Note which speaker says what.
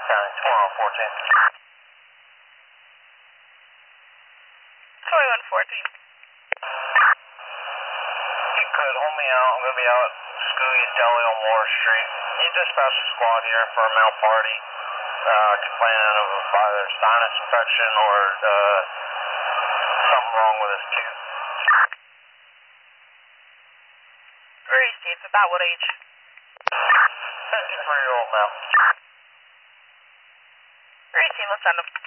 Speaker 1: County, 2114.
Speaker 2: 2114.
Speaker 1: You could hold me out. I'm going to be out at Scooey's Deli on Moore Street. You dispatch a squad here for a male party complaining of either sinus infection or something wrong with his tooth.
Speaker 2: Where is he? About what age?
Speaker 1: 53-year-old male.
Speaker 2: Where is he? Let's send him.